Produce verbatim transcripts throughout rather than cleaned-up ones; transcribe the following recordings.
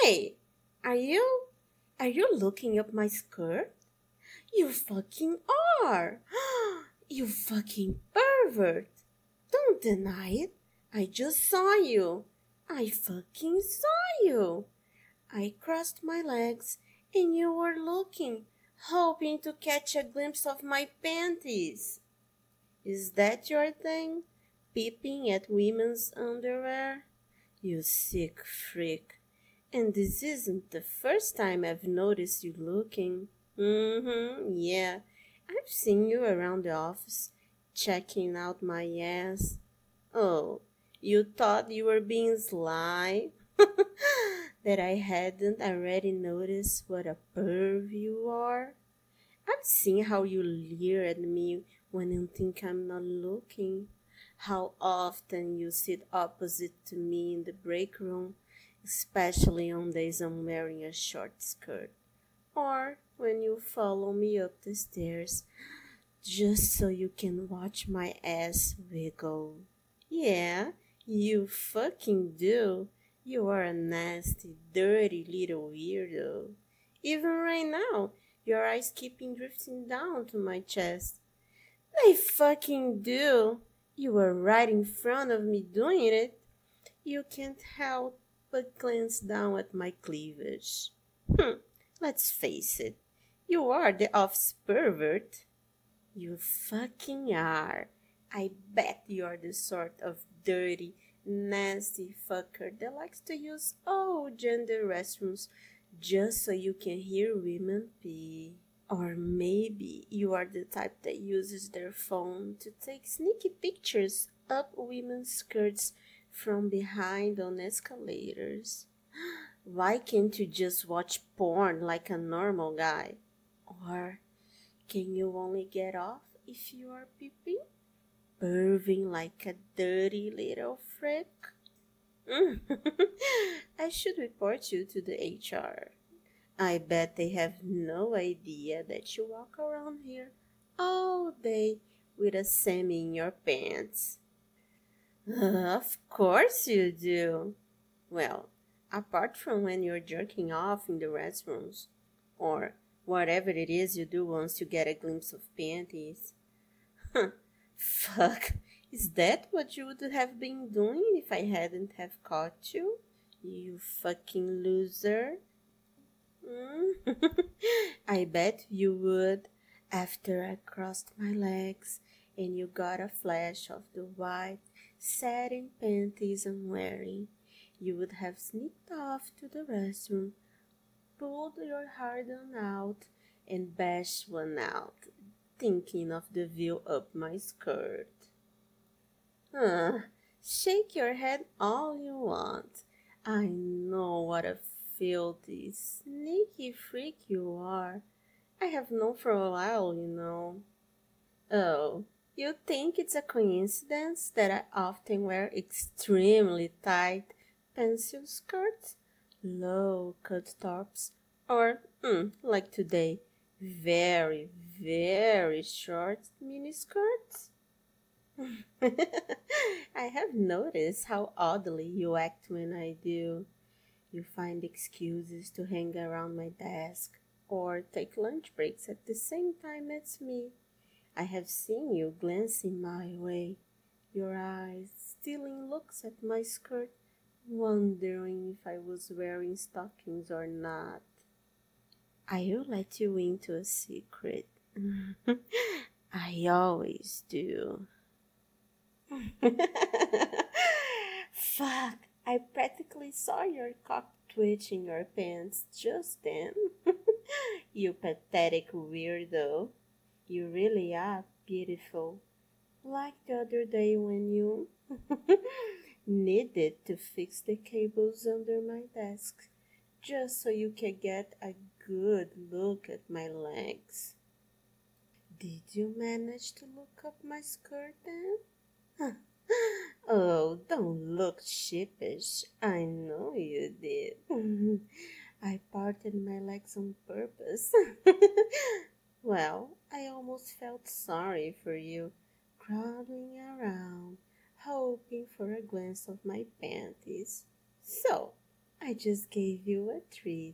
Hey, are you are you looking up my skirt? You fucking are. You fucking pervert. Don't deny it. I just saw you. I fucking saw you. I crossed my legs and you were looking, hoping to catch a glimpse of my panties. Is that your thing? Peeping at women's underwear? You sick freak. And this isn't the first time I've noticed you looking. Mm-hmm, yeah. I've seen you around the office, checking out my ass. Oh, you thought you were being sly? That I hadn't already noticed what a perv you are? I've seen how you leer at me when you think I'm not looking. How often you sit opposite to me in the break room, especially on days I'm wearing a short skirt. Or when you follow me up the stairs just so you can watch my ass wiggle. Yeah, you fucking do. You are a nasty, dirty little weirdo. Even right now, your eyes keeping drifting down to my chest. They fucking do. You were right in front of me doing it. You can't help but glance down at my cleavage. Hm, let's face it. You are the office pervert. You fucking are. I bet you're the sort of dirty, nasty fucker that likes to use all gender restrooms just so you can hear women pee. Or maybe you are the type that uses their phone to take sneaky pictures up women's skirts from behind on escalators. Why can't you just watch porn like a normal guy? Or can you only get off if you are peeping? Perving like a dirty little freak? Mm. I should report you to the H R. I bet they have no idea that you walk around here all day with a semi in your pants. Of course you do. Well, apart from when you're jerking off in the restrooms, or whatever it is you do once you get a glimpse of panties. Huh, fuck, is that what you would have been doing if I hadn't have caught you? You fucking loser. Mm. I bet you would after I crossed my legs and you got a flash of the white satin panties I'm wearing. You would have sneaked off to the restroom, pulled your harden out, and bashed one out, thinking of the view up my skirt. Huh, shake your head all you want. I know what a filthy, sneaky freak you are. I have known for a while, you know. Oh, you think it's a coincidence that I often wear extremely tight pencil skirts, low cut tops, or, mm, like today, very, very short mini skirts? I have noticed how oddly you act when I do. You find excuses to hang around my desk or take lunch breaks at the same time as me. I have seen you glancing my way, your eyes stealing looks at my skirt, wondering if I was wearing stockings or not. I'll let you into a secret. I always do. Fuck, I practically saw your cock twitch in your pants just then. You pathetic weirdo. You really are beautiful. Like the other day when you needed to fix the cables under my desk just so you can get a good look at my legs. Did you manage to look up my skirt then? Oh, don't look sheepish. I know you did. I parted my legs on purpose. Well, I almost felt sorry for you, crawling around, hoping for a glance of my panties. So, I just gave you a treat.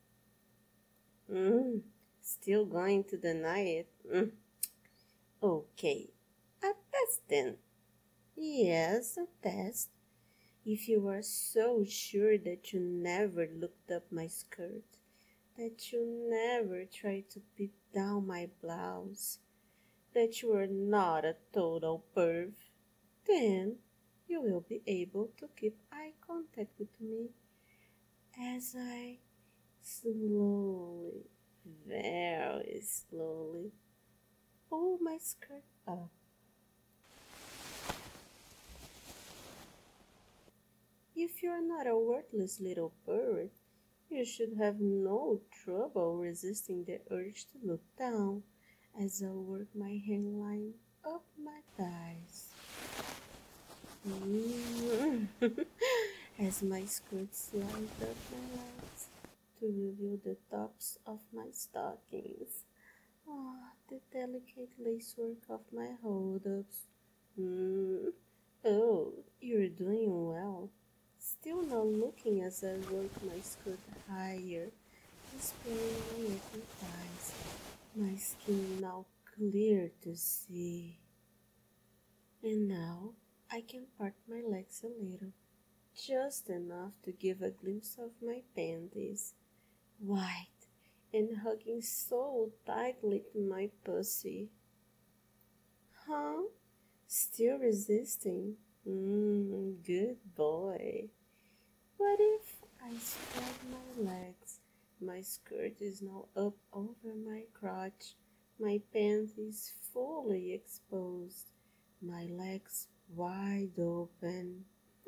Mm, still going to deny it? Mm, okay, a test then. Yes, a test. If you are so sure that you never looked up my skirt, that you never tried to peep down my blouse, that you are not a total perv, then you will be able to keep eye contact with me as I slowly, very slowly, pull my skirt up. If you're not a worthless little pervert, you should have no trouble resisting the urge to look down as I work my hangline up my thighs. Mm. As my skirt slides up my legs to reveal the tops of my stockings. Ah, the delicate lacework of my hold-ups. Mm. Oh, you're doing well. Still not looking as I work my skirt higher, displaying my little thighs, my skin now clear to see. And now I can part my legs a little, just enough to give a glimpse of my panties, white and hugging so tightly to my pussy. Huh? Still resisting? Mmm, good boy. What if I spread my legs? My skirt is now up over my crotch. My panties fully exposed. My legs wide open.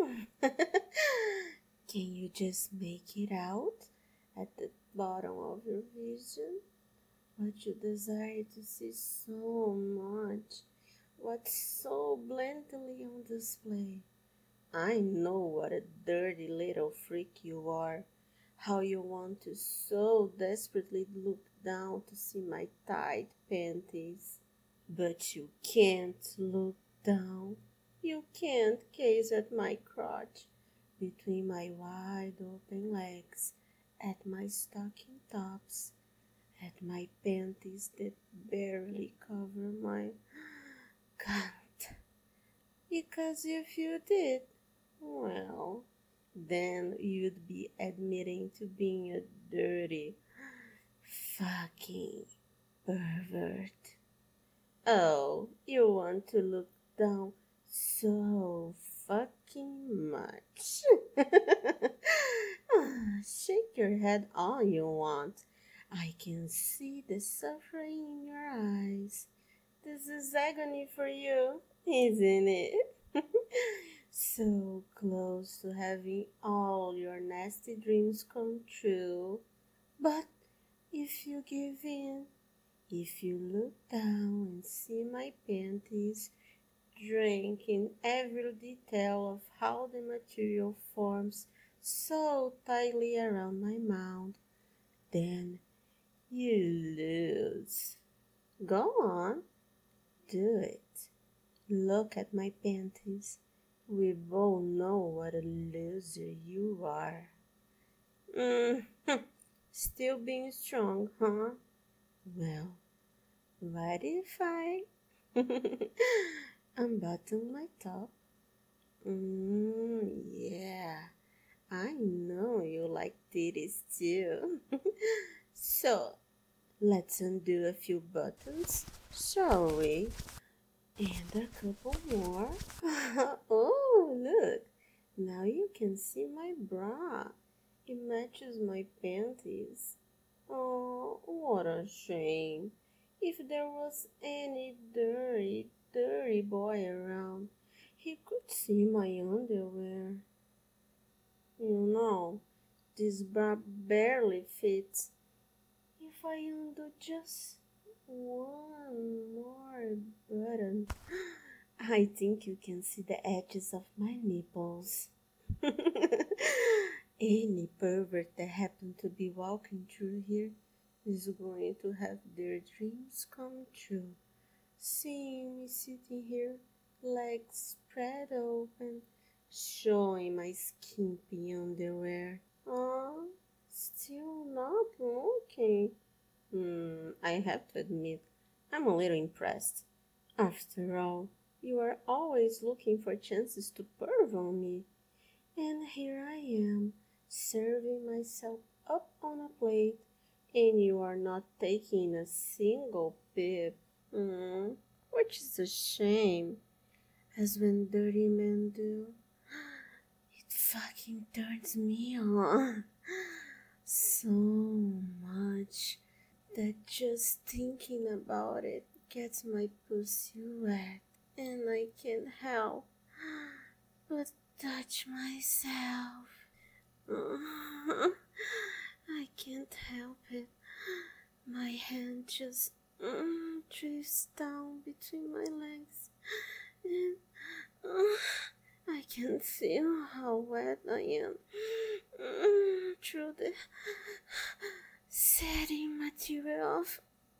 Can you just make it out at the bottom of your vision? What you desire to see so much, what's so blatantly on display. I know what a dirty little freak you are, how you want to so desperately look down to see my tight panties. But you can't look down. You can't gaze at my crotch between my wide open legs, at my stocking tops, at my panties that barely cover my cunt. Because if you did, well, then you'd be admitting to being a dirty fucking pervert. Oh, you want to look down so fucking much. Ah, shake your head all you want. I can see the suffering in your eyes. This is agony for you, isn't it? So close to having all your nasty dreams come true. But if you give in, if you look down and see my panties, drink in every detail of how the material forms so tightly around my mouth, then you lose. Go on, do it. Look at my panties. We both know what a loser you are. Mm, still being strong, huh? Well, what if I unbutton my top? Mm, yeah, I know you like titties too. So, let's undo a few buttons, shall we? And a couple more. Oh, look. Now you can see my bra. It matches my panties. Oh, what a shame. If there was any dirty, dirty boy around, he could see my underwear. You know, this bra barely fits. If I undo just one more button, I think you can see the edges of my nipples. Any pervert that happened to be walking through here is going to have their dreams come true. Seeing me sitting here, legs spread open, showing my skimpy underwear. Oh, still not looking. Hmm, I have to admit, I'm a little impressed. After all, you are always looking for chances to perv on me. And here I am, serving myself up on a plate, and you are not taking a single bit. Hmm, which is a shame, as when dirty men do. It fucking turns me on so much that just thinking about it gets my pussy wet, and I can't help but touch myself. I can't help it. My hand just mm, drifts down between my legs, and uh, I can feel how wet I am mm, through the setting material of.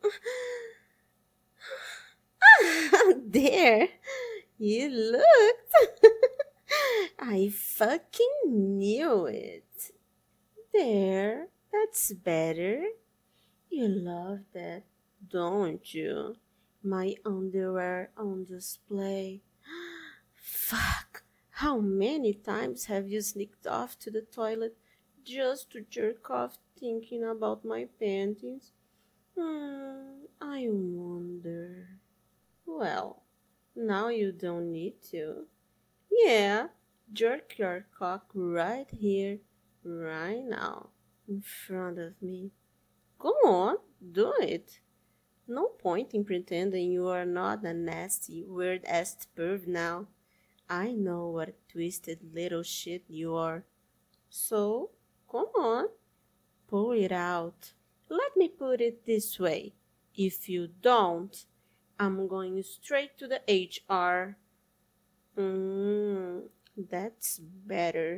There, you looked. I fucking knew it. There, that's better. You love that, don't you? My underwear on display. Fuck! How many times have you sneaked off to the toilet just to jerk off thinking about my panties? Hmm, I wonder. Well, now you don't need to. Yeah, jerk your cock right here, right now, in front of me. Go on, do it. No point in pretending you are not a nasty, weird-ass perv now. I know what a twisted little shit you are. So, come on, pull it out. Let me put it this way. If you don't, I'm going straight to the H R. Mmm, that's better.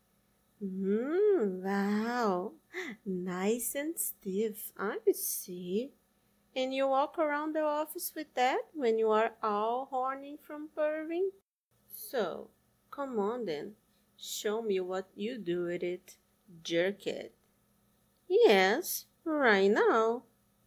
Mmm, wow. Nice and stiff, I see. And you walk around the office with that when you are all horny from perving? So, come on then. Show me what you do with it. Jerk it. Yes, right now.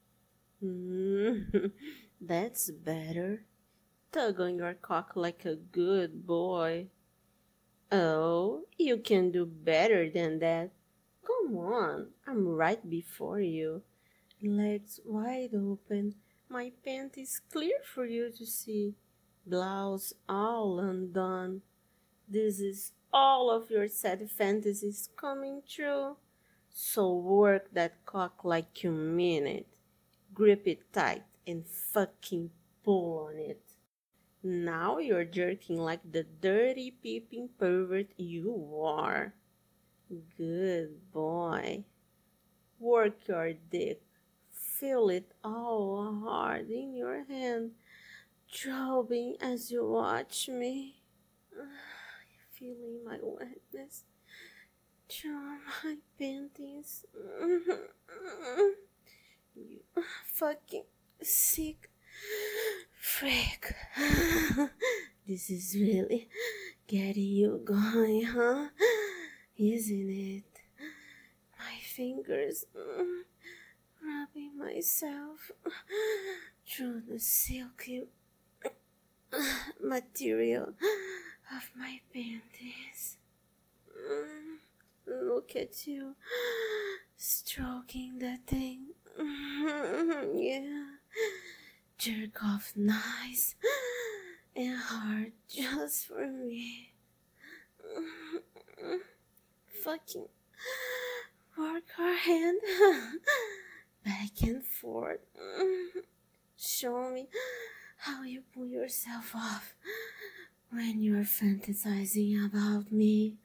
Mm, that's better. Tug on your cock like a good boy. Oh, you can do better than that. Come on, I'm right before you. Legs wide open, my panties clear for you to see. Blouse all undone. This is all of your sad fantasies coming true. So work that cock like you mean it. Grip it tight and fucking pull on it. Now you're jerking like the dirty peeping pervert you are. Good boy. Work your dick. Feel it all hard in your hand, throbbing as you watch me. Feeling my wetness through my panties. You fucking sick freak. This is really getting you going, huh? Isn't it? My fingers mm, rubbing myself through the silky material of my panties. Mm, look at you stroking that thing. Yeah, jerk off nice and hard just for me. Fucking work her hand back and forth. Show me how you pull yourself off when you're fantasizing about me.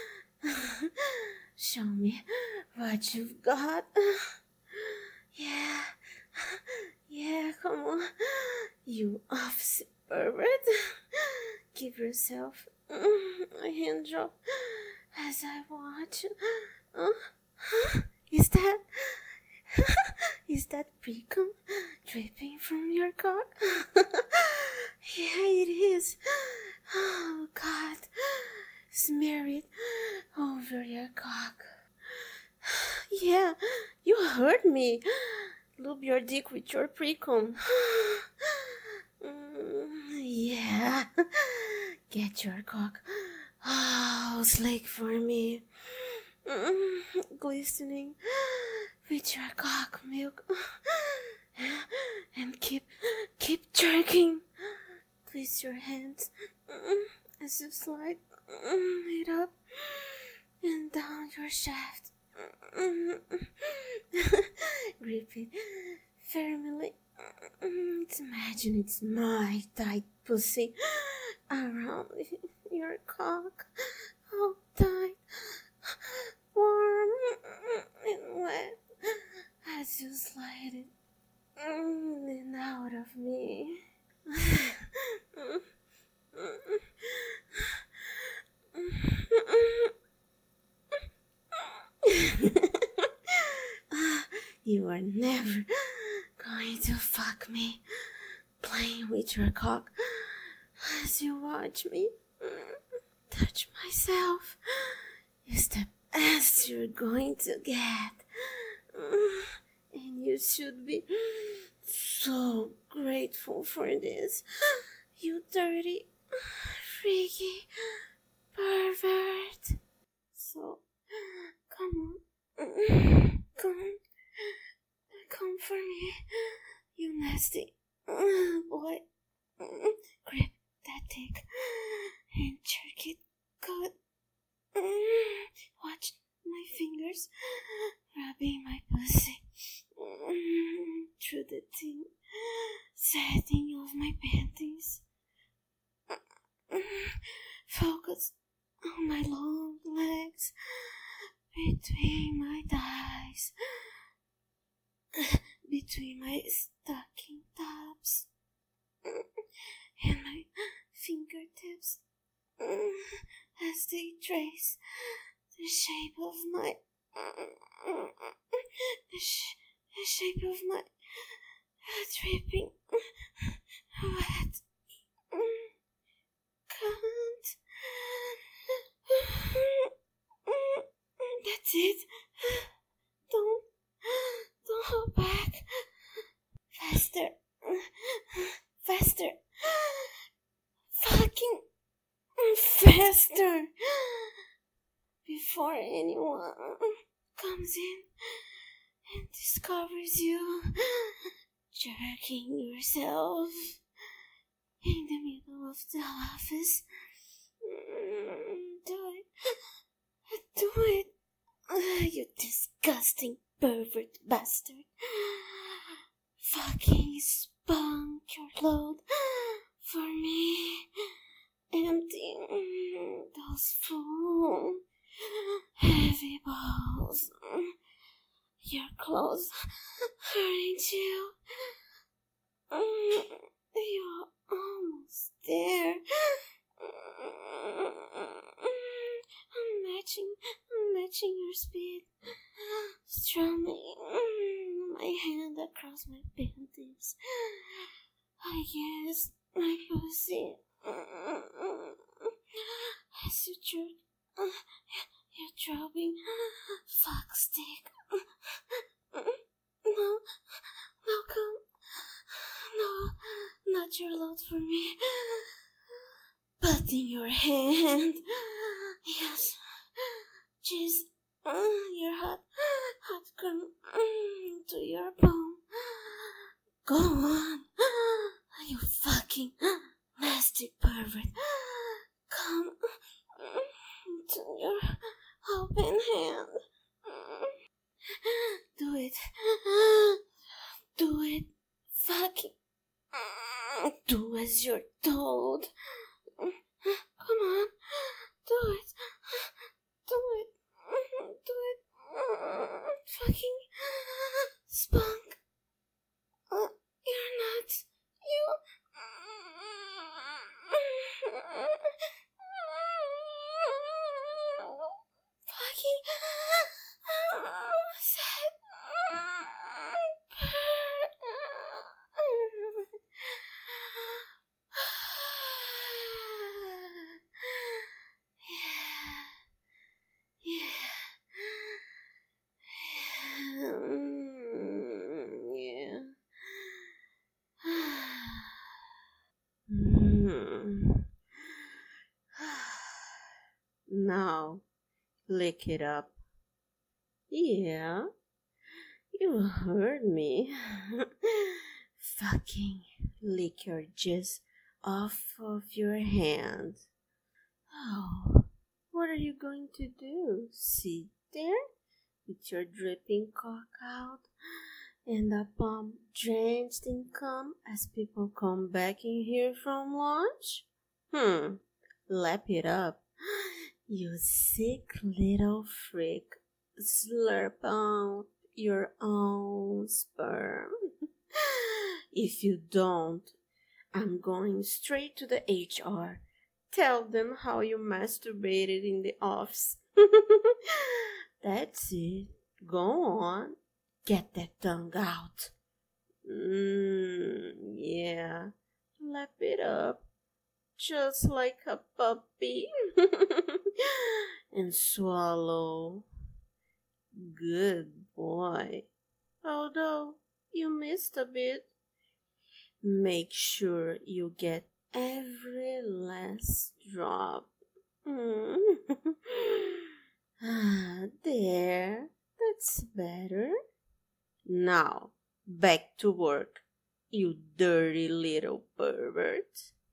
Show me what you've got. Yeah, yeah, come on, you opposite pervert. Give yourself a hand job as I watch. Uh, huh? Is that is that precum dripping from your cock? Yeah, it is. Oh God, smear it over your cock. Yeah, you heard me. Lube your dick with your precon. Mm, yeah. Get your cock. Oh, slick for me. Mm, glistening with your cock milk. And keep, keep jerking. Twist your hands mm, as you slide mm, it up and down your shaft. Mm, grip it firmly. Mm, it's imagine it's my tight pussy around your cock. All tight, warm and wet as you slide it in and out of me. You are never going to fuck me playing with your cock as you watch me touch myself. Is the best you're going to get. And you should be so grateful for this. You dirty, freaky pervert. So, come on. Come. Come for me. You nasty boy. Grip that dick and jerk it good. Watch my fingers rubbing my pussy through the thin setting of my panties. Focus on my long legs between my thighs, between my stocking tops and my fingertips as they trace the shape of my the, sh- the shape of my dripping wet cunt. That's it. Don't don't hold back. Faster, faster, fucking faster before anyone comes in and discovers you jerking yourself in the middle of the office. Do it. Do it. You disgusting pervert bastard. Fucking spunk your load for me. Empty those full heavy balls. Your clothes aren't you? You're almost there. I'm matching, I'm matching your speed. Strumming my hand across my panties. I guess my pussy. As you jerk, you're dropping fuck stick. No, no, come. No, not your load for me. But in your hand. Yes. Just uh, your hot, hot come mm, to your bone. Go on. You fucking nasty pervert. Come to your open hand. Do it. Do it. Fucking. Do as you're told. Come on. Do it. Do it. Do it. Fucking spunk. Uh, you're not. You. Fucking sad. lick it up. Yeah, you heard me. Fucking lick your jizz off of your hand. Oh, what are you going to do? Sit there with your dripping cock out and a palm drenched in cum as people come back in here from lunch? Hmm, lap it up. You sick little freak. Slurp out your own sperm. If you don't, I'm going straight to the H R. Tell them how you masturbated in the office. That's it. Go on. Get that tongue out. Mmm, yeah. Lap it up. Just like a puppy. And swallow. Good boy. Although you missed a bit, make sure you get every last drop. Mm. Ah, there. That's better. Now, back to work, you dirty little pervert.